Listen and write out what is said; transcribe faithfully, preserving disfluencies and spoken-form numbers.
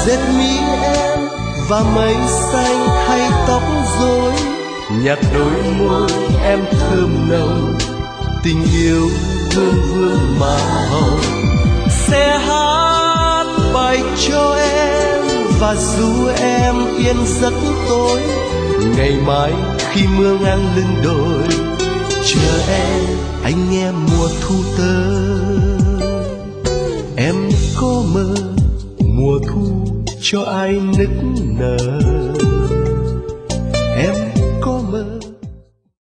dệt mi em và mây xanh thay tóc rối, nhạt đôi môi em thơm nồng, tình yêu hương hương mà hồng. Sẽ hát bài cho em và ru em yên giấc tối, ngày mai khi mưa ngang lưng đồi, chờ em anh nghe mùa thu tới. Em có mơ mùa thu cho ai nức nở,